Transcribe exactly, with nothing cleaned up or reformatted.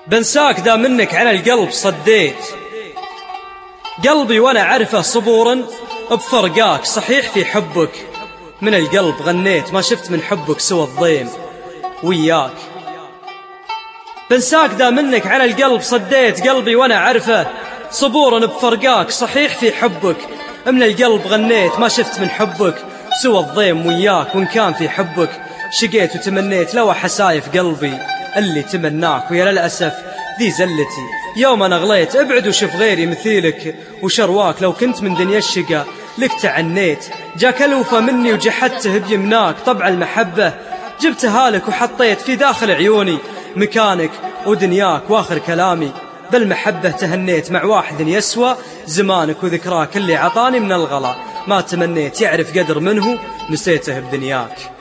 بنساك دا منك على القلب صديت قلبي وانا عرفه صبورا بفرقاك، صحيح في حبك من القلب غنيت، ما شفت من حبك سوى الضيم وياك. بنساك دا منك على القلب صديت قلبي وانا عرفه صبورا بفرقاك، صحيح في حبك من القلب غنيت، ما شفت من حبك سوى الضيم وياك. وإن كان في حبك شقيت وتمنيت لو حسايف قلبي اللي تمناك، ويا للأسف ذي زلتي يوم أنا غليت. ابعد وشوف غيري مثيلك وشرواك، لو كنت من دنيا الشقا لك تعنيت. جاك الوفا مني وجحدته بيمناك، طبع المحبة جبتها لك وحطيت في داخل عيوني مكانك ودنياك. واخر كلامي بالمحبة تهنيت مع واحد يسوى زمانك وذكراك اللي عطاني من الغلا، ما تمنيت يعرف قدر منه نسيته بدنياك.